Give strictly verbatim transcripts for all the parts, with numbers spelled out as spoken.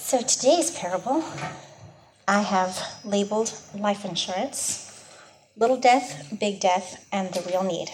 So today's parable, I have labeled life insurance, little death, big death, and the real need.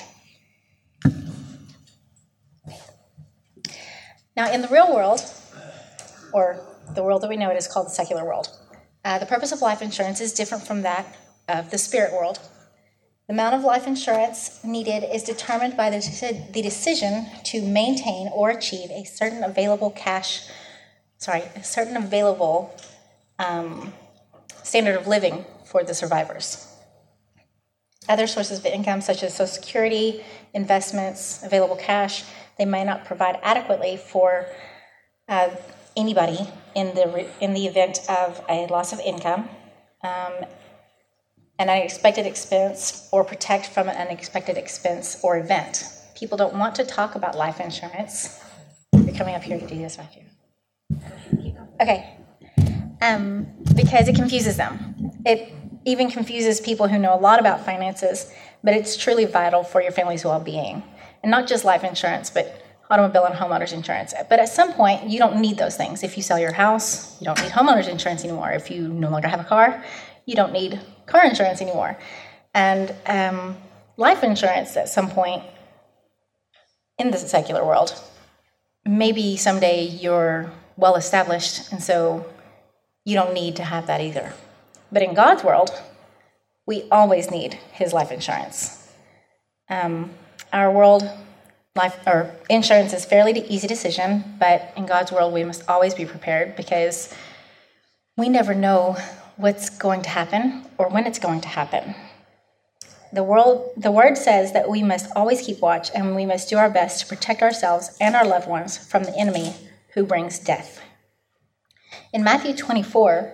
Now, in the real world, or the world that we know it is called the secular world, uh, the purpose of life insurance is different from that of the spirit world. The amount of life insurance needed is determined by the, the decision to maintain or achieve a certain available cash, sorry, a certain available um, standard of living for the survivors. Other sources of income, such as Social Security, investments, available cash, they may not provide adequately for uh, anybody in the re- in the event of a loss of income, um, an unexpected expense, or protect from an unexpected expense or event. People don't want to talk about life insurance. You're coming up here to do this, Matthew. Okay. Um, because it confuses them. It even confuses people who know a lot about finances, but it's truly vital for your family's well-being. And not just life insurance, but automobile and homeowners insurance. But at some point, you don't need those things. If you sell your house, you don't need homeowners insurance anymore. If you no longer have a car, you don't need car insurance anymore. And um, life insurance at some point in the secular world, maybe someday you're well-established, and so you don't need to have that either. But in God's world, we always need his life insurance. Um, our world, life or insurance is a fairly easy decision, but in God's world, we must always be prepared because we never know what's going to happen or when it's going to happen. The world, the word says that we must always keep watch and we must do our best to protect ourselves and our loved ones from the enemy who brings death. In Matthew twenty-four,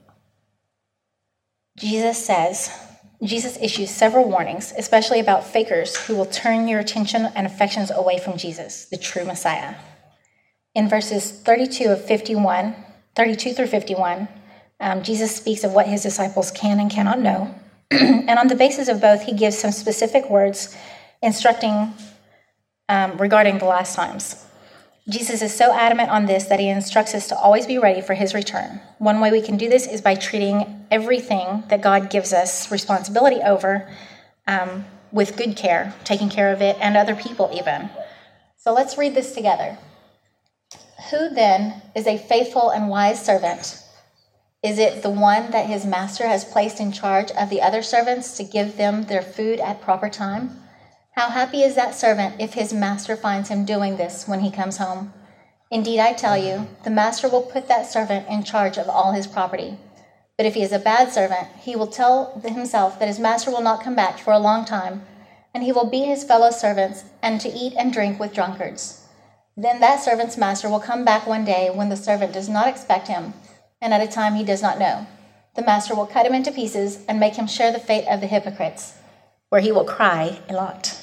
Jesus says, Jesus issues several warnings, especially about fakers who will turn your attention and affections away from Jesus, the true Messiah. In verses thirty-two of fifty-one, thirty-two through fifty-one, um, Jesus speaks of what his disciples can and cannot know. And on the basis of both, he gives some specific words instructing um, regarding the last times. Jesus is so adamant on this that he instructs us to always be ready for his return. One way we can do this is by treating everything that God gives us responsibility over um, with good care, taking care of it and other people even. So let's read this together. Who then is a faithful and wise servant? Is it the one that his master has placed in charge of the other servants to give them their food at proper time? How happy is that servant if his master finds him doing this when he comes home? Indeed, I tell you, the master will put that servant in charge of all his property. But if he is a bad servant, he will tell himself that his master will not come back for a long time, and he will beat his fellow servants and to eat and drink with drunkards. Then that servant's master will come back one day when the servant does not expect him, and at a time he does not know. The master will cut him into pieces and make him share the fate of the hypocrites, where he will cry a lot.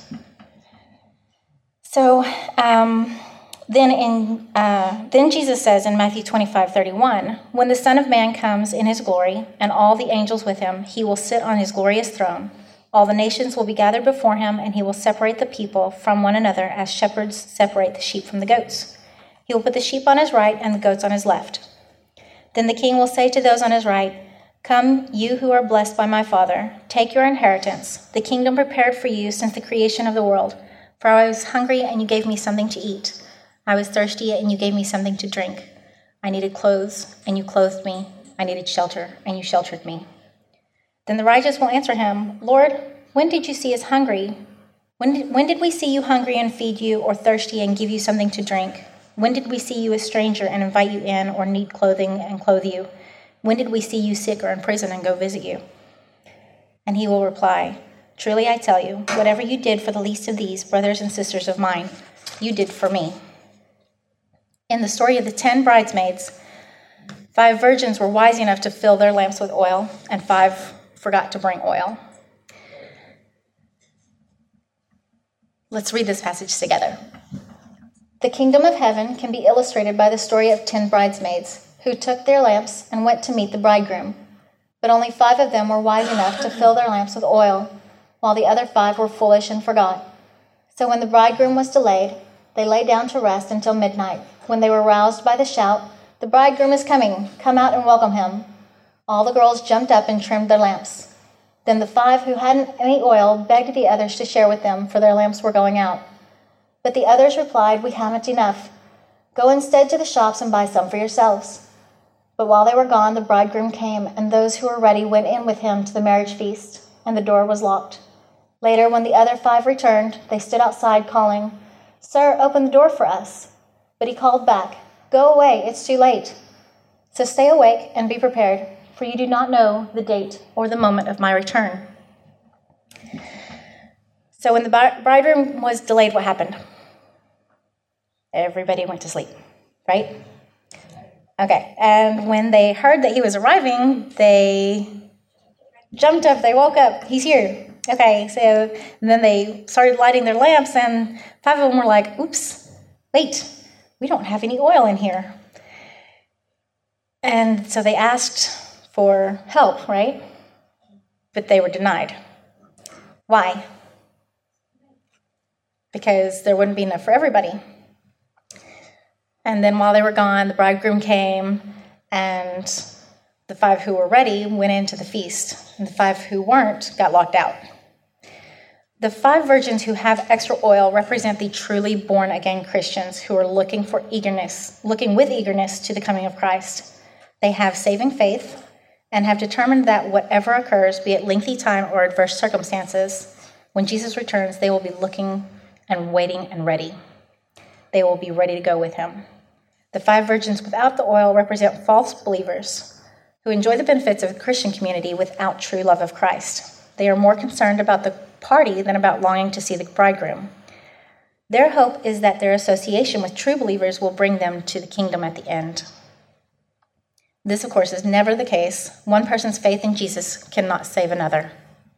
So um, then in uh, then Jesus says in Matthew twenty-five thirty-one, when the Son of Man comes in his glory and all the angels with him, he will sit on his glorious throne. All the nations will be gathered before him, and he will separate the people from one another as shepherds separate the sheep from the goats. He will put the sheep on his right and the goats on his left. Then the king will say to those on his right, "Come, you who are blessed by my Father, take your inheritance, the kingdom prepared for you since the creation of the world. For I was hungry, and you gave me something to eat. I was thirsty, and you gave me something to drink. I needed clothes, and you clothed me. I needed shelter, and you sheltered me." Then the righteous will answer him, "Lord, when did you see us hungry? When did, when did we see you hungry and feed you, or thirsty and give you something to drink? When did we see you a stranger and invite you in, or need clothing and clothe you? When did we see you sick or in prison and go visit you?" And he will reply, "Truly I tell you, whatever you did for the least of these brothers and sisters of mine, you did for me." In the story of the ten bridesmaids, five virgins were wise enough to fill their lamps with oil, and five forgot to bring oil. Let's read this passage together. The kingdom of heaven can be illustrated by the story of ten bridesmaids who took their lamps and went to meet the bridegroom. But only five of them were wise enough to fill their lamps with oil, while the other five were foolish and forgot. So when the bridegroom was delayed, they lay down to rest until midnight, when they were roused by the shout, "The bridegroom is coming. Come out and welcome him." All the girls jumped up and trimmed their lamps. Then the five who hadn't any oil begged the others to share with them, for their lamps were going out. But the others replied, "We haven't enough. Go instead to the shops and buy some for yourselves." But while they were gone, the bridegroom came, and those who were ready went in with him to the marriage feast, and the door was locked. Later, when the other five returned, they stood outside calling, "Sir, open the door for us." But he called back, "Go away, it's too late. So stay awake and be prepared, for you do not know the date or the moment of my return." So when the bridegroom was delayed, what happened? Everybody went to sleep, right? Okay, and when they heard that he was arriving, they jumped up, they woke up, "He's here." Okay, so then they started lighting their lamps, and five of them were like, "Oops, wait, we don't have any oil in here." And so they asked for help, right? But they were denied. Why? Because there wouldn't be enough for everybody. And then while they were gone, the bridegroom came, and the five who were ready went into the feast, and the five who weren't got locked out. The five virgins who have extra oil represent the truly born-again Christians who are looking for eagerness, looking with eagerness to the coming of Christ. They have saving faith and have determined that whatever occurs, be it lengthy time or adverse circumstances, when Jesus returns, they will be looking and waiting and ready. They will be ready to go with him. The five virgins without the oil represent false believers who enjoy the benefits of the Christian community without true love of Christ. They are more concerned about the party than about longing to see the bridegroom. Their hope is that their association with true believers will bring them to the kingdom at the end. This, of course, is never the case. One person's faith in Jesus cannot save another.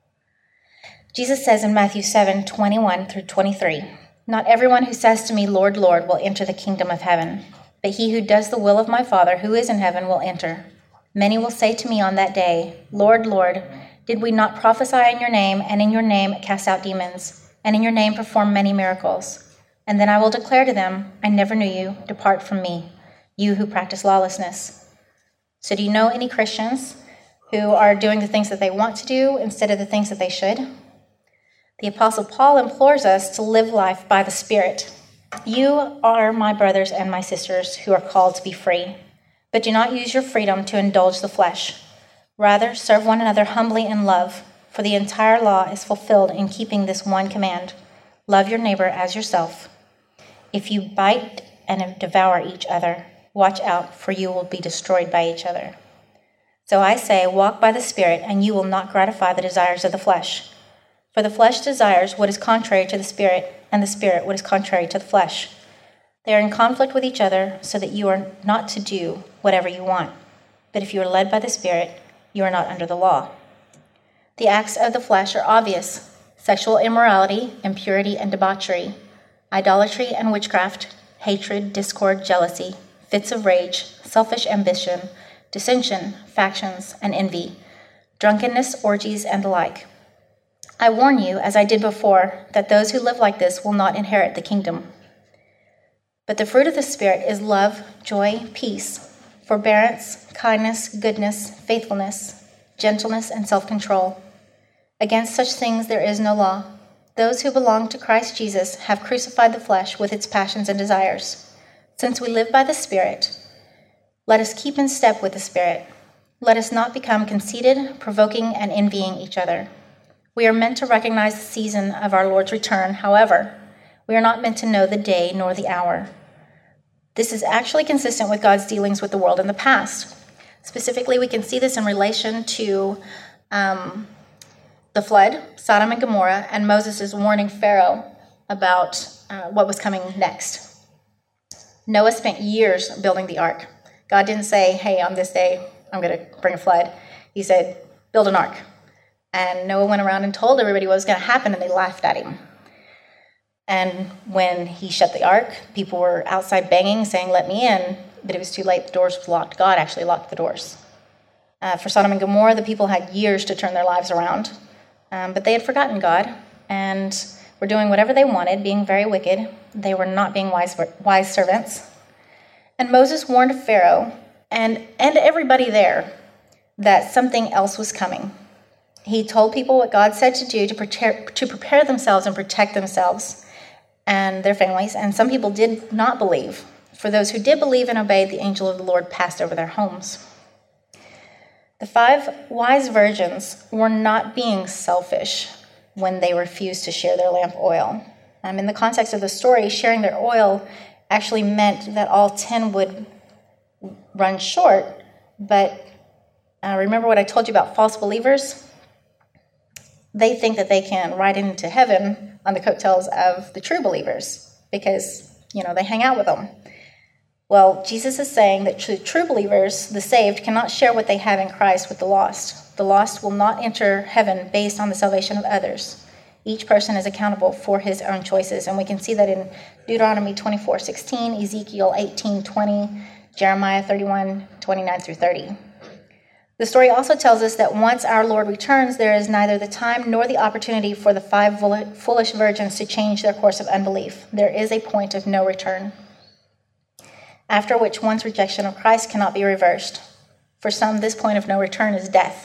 Jesus says in Matthew seven, twenty-one through twenty-three, "Not everyone who says to me, 'Lord, Lord,' will enter the kingdom of heaven, but he who does the will of my Father who is in heaven will enter. Many will say to me on that day, 'Lord, Lord, did we not prophesy in your name, and in your name cast out demons, and in your name perform many miracles?' And then I will declare to them, 'I never knew you. Depart from me, you who practice lawlessness.'" So do you know any Christians who are doing the things that they want to do instead of the things that they should? The Apostle Paul implores us to live life by the Spirit. "You are my brothers and my sisters who are called to be free, but do not use your freedom to indulge the flesh. Rather, serve one another humbly in love, for the entire law is fulfilled in keeping this one command: love your neighbor as yourself. If you bite and devour each other, watch out, for you will be destroyed by each other. So I say, walk by the Spirit, and you will not gratify the desires of the flesh. For the flesh desires what is contrary to the Spirit, and the Spirit what is contrary to the flesh. They are in conflict with each other, so that you are not to do whatever you want. But if you are led by the Spirit, you are not under the law. The acts of the flesh are obvious: sexual immorality, impurity and debauchery, idolatry and witchcraft, hatred, discord, jealousy, fits of rage, selfish ambition, dissension, factions, and envy, drunkenness, orgies, and the like. I warn you, as I did before, that those who live like this will not inherit the kingdom. But the fruit of the Spirit is love, joy, peace, forbearance, kindness, goodness, faithfulness, gentleness, and self-control. Against such things there is no law. Those who belong to Christ Jesus have crucified the flesh with its passions and desires. Since we live by the Spirit, let us keep in step with the Spirit. Let us not become conceited, provoking, and envying each other. We are meant to recognize the season of our Lord's return. However, we are not meant to know the day nor the hour. This is actually consistent with God's dealings with the world in the past. Specifically, we can see this in relation to um, the flood, Sodom and Gomorrah, and Moses' warning Pharaoh about uh, what was coming next. Noah spent years building the ark. God didn't say, hey, on this day, I'm going to bring a flood. He said, build an ark. And Noah went around and told everybody what was going to happen, and they laughed at him. And when he shut the ark, people were outside banging, saying, let me in. But it was too late. The doors were locked. God actually locked the doors. Uh, for Sodom and Gomorrah, the people had years to turn their lives around. Um, but they had forgotten God and were doing whatever they wanted, being very wicked. They were not being wise, wise servants. And Moses warned Pharaoh and, and everybody there that something else was coming. He told people what God said to do to prepare, to prepare themselves and protect themselves and their families. And some people did not believe. For those who did believe and obeyed, the angel of the Lord passed over their homes. The five wise virgins were not being selfish when they refused to share their lamp oil. Um, in the context of the story, sharing their oil actually meant that all ten would run short. But uh, remember what I told you about false believers? They think that they can ride into heaven on the coattails of the true believers because, you know, they hang out with them. Well, Jesus is saying that true, true believers, the saved, cannot share what they have in Christ with the lost. The lost will not enter heaven based on the salvation of others. Each person is accountable for his own choices, and we can see that in Deuteronomy twenty-four sixteen, Ezekiel eighteen twenty, Jeremiah thirty-one twenty-nine through thirty. The story also tells us that once our Lord returns, there is neither the time nor the opportunity for the five foolish virgins to change their course of unbelief. There is a point of no return, after which one's rejection of Christ cannot be reversed. For some, this point of no return is death.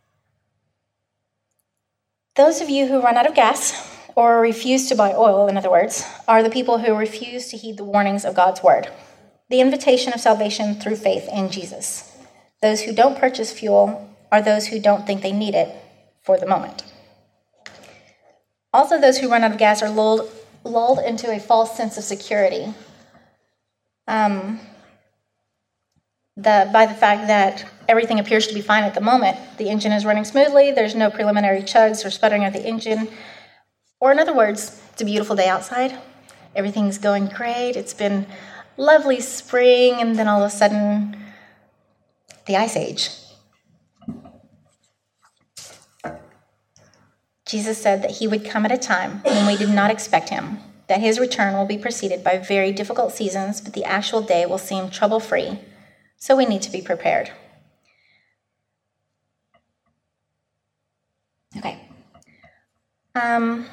Those of you who run out of gas, or refuse to buy oil, in other words, are the people who refuse to heed the warnings of God's word, the invitation of salvation through faith in Jesus. Those who don't purchase fuel are those who don't think they need it for the moment. Also, those who run out of gas are lulled, lulled into a false sense of security um, the, by the fact that everything appears to be fine at the moment. The engine is running smoothly. There's no preliminary chugs or sputtering of the engine. Or in other words, it's a beautiful day outside. Everything's going great. It's been lovely spring, and then all of a sudden, the Ice Age. Jesus said that he would come at a time when we did not expect him, that his return will be preceded by very difficult seasons, but the actual day will seem trouble-free, so we need to be prepared. Okay. Um...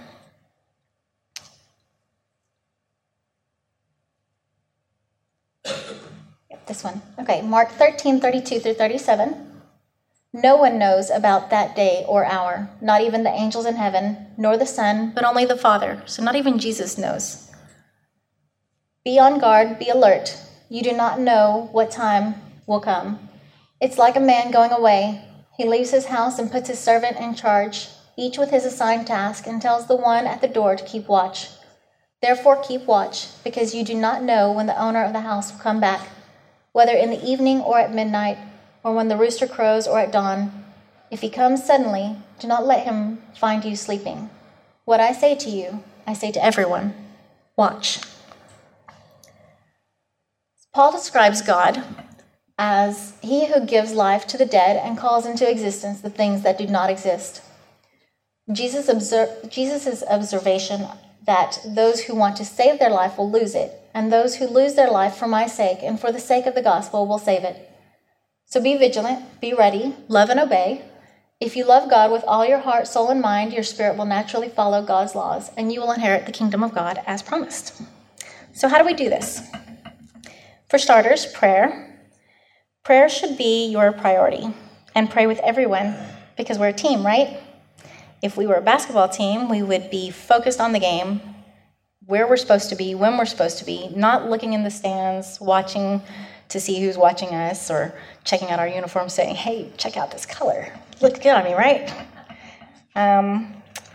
This one. Okay, Mark thirteen, thirty-two through thirty-seven. No one knows about that day or hour, not even the angels in heaven, nor the Son, but only the Father. So not even Jesus knows. Be on guard, be alert. You do not know what time will come. It's like a man going away. He leaves his house and puts his servant in charge, each with his assigned task, and tells the one at the door to keep watch. Therefore keep watch, because you do not know when the owner of the house will come back, whether in the evening or at midnight, or when the rooster crows or at dawn. If he comes suddenly, do not let him find you sleeping. What I say to you, I say to everyone, watch. Paul describes God as he who gives life to the dead and calls into existence the things that do not exist. Jesus observe, Jesus' observation that those who want to save their life will lose it, and those who lose their life for my sake and for the sake of the gospel will save it. So be vigilant, be ready, love and obey. If you love God with all your heart, soul, and mind, your spirit will naturally follow God's laws, and you will inherit the kingdom of God as promised. So how do we do this? For starters, prayer. Prayer should be your priority, and pray with everyone, because we're a team, right? If we were a basketball team, we would be focused on the game, where we're supposed to be, when we're supposed to be, not looking in the stands, watching to see who's watching us, or checking out our uniform saying, hey, check out this color. Looks good on me, right? Um,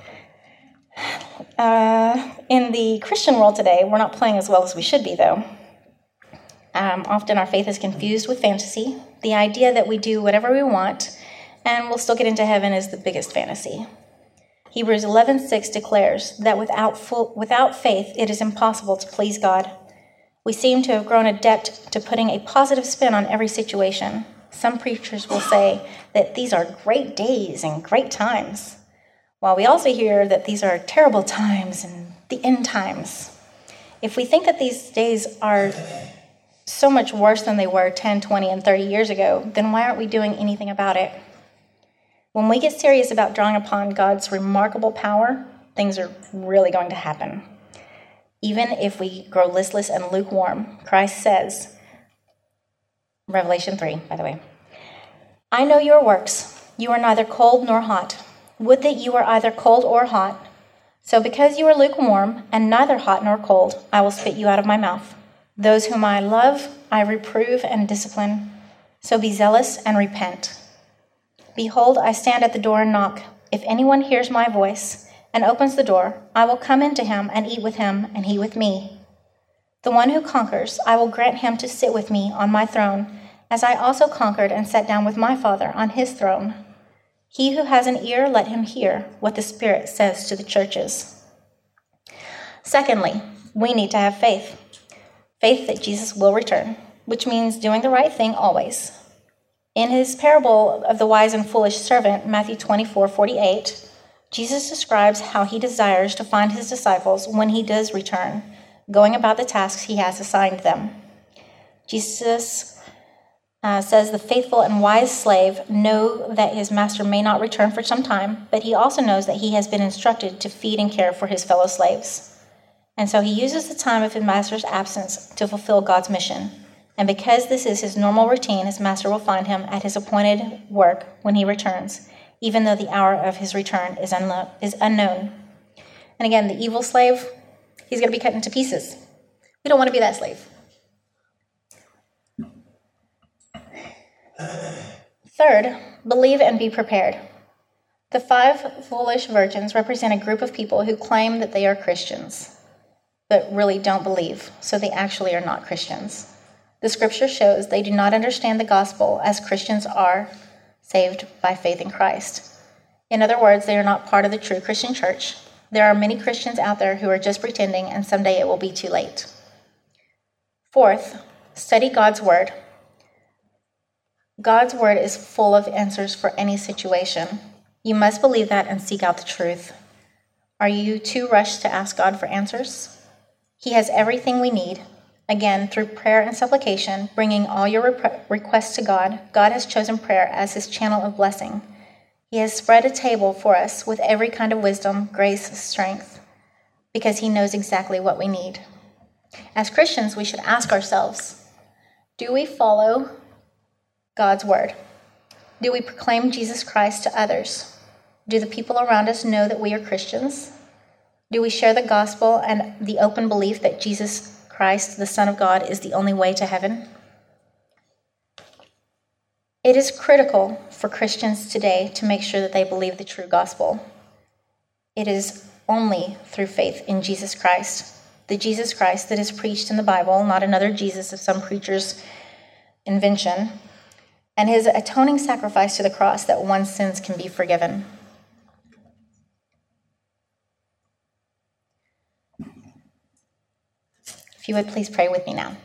uh, in the Christian world today, we're not playing as well as we should be, though. Um, often our faith is confused with fantasy. The idea that we do whatever we want and we'll still get into heaven is the biggest fantasy. Hebrews eleven six declares that without full, without faith, it is impossible to please God. We seem to have grown adept to putting a positive spin on every situation. Some preachers will say that these are great days and great times, while we also hear that these are terrible times and the end times. If we think that these days are so much worse than they were ten, twenty, and thirty years ago, then why aren't we doing anything about it? When we get serious about drawing upon God's remarkable power, things are really going to happen. Even if we grow listless and lukewarm, Christ says, Revelation three, by the way. I know your works. You are neither cold nor hot. Would that you were either cold or hot. So because you are lukewarm and neither hot nor cold, I will spit you out of my mouth. Those whom I love, I reprove and discipline. So be zealous and repent. Behold, I stand at the door and knock. If anyone hears my voice and opens the door, I will come into him and eat with him, and he with me. The one who conquers, I will grant him to sit with me on my throne, as I also conquered and sat down with my Father on his throne. He who has an ear, let him hear what the Spirit says to the churches. Secondly, we need to have faith. Faith that Jesus will return, which means doing the right thing always. In his parable of the wise and foolish servant, Matthew twenty-four forty-eight, Jesus describes how he desires to find his disciples when he does return, going about the tasks he has assigned them. Jesus Uh, says the faithful and wise slave know that his master may not return for some time, but he also knows that he has been instructed to feed and care for his fellow slaves. And so he uses the time of his master's absence to fulfill God's mission. And because this is his normal routine, his master will find him at his appointed work when he returns, even though the hour of his return is, unlo- is unknown. And again, the evil slave, he's going to be cut into pieces. We don't want to be that slave. Third, believe and be prepared. The five foolish virgins represent a group of people who claim that they are Christians, but really don't believe, so they actually are not Christians. The scripture shows they do not understand the gospel as Christians are saved by faith in Christ. In other words, they are not part of the true Christian church. There are many Christians out there who are just pretending, and someday it will be too late. Fourth, study God's word. God's word is full of answers for any situation. You must believe that and seek out the truth. Are you too rushed to ask God for answers? He has everything we need. Again, through prayer and supplication, bringing all your rep- requests to God, God has chosen prayer as his channel of blessing. He has spread a table for us with every kind of wisdom, grace, strength, because he knows exactly what we need. As Christians, we should ask ourselves, do we follow God's word? Do we proclaim Jesus Christ to others? Do the people around us know that we are Christians? Do we share the gospel and the open belief that Jesus Christ, the Son of God, is the only way to heaven? It is critical for Christians today to make sure that they believe the true gospel. It is only through faith in Jesus Christ, the Jesus Christ that is preached in the Bible, not another Jesus of some preacher's invention, and his atoning sacrifice to the cross that one's sins can be forgiven. If you would please pray with me now.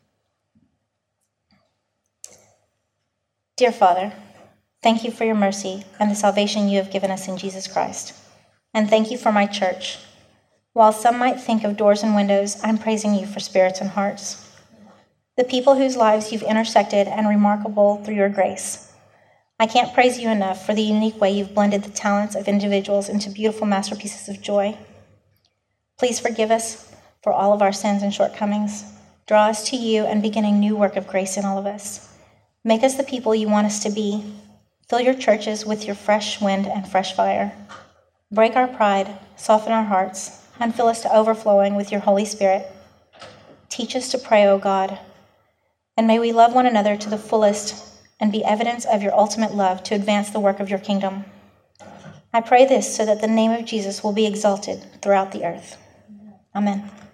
Dear Father, thank you for your mercy and the salvation you have given us in Jesus Christ. And thank you for my church. While some might think of doors and windows, I'm praising you for spirits and hearts. The people whose lives you've intersected and remarkable through your grace. I can't praise you enough for the unique way you've blended the talents of individuals into beautiful masterpieces of joy. Please forgive us for all of our sins and shortcomings. Draw us to you and begin a new work of grace in all of us. Make us the people you want us to be. Fill your churches with your fresh wind and fresh fire. Break our pride, soften our hearts, and fill us to overflowing with your Holy Spirit. Teach us to pray, O God, and may we love one another to the fullest and be evidence of your ultimate love to advance the work of your kingdom. I pray this so that the name of Jesus will be exalted throughout the earth. Amen.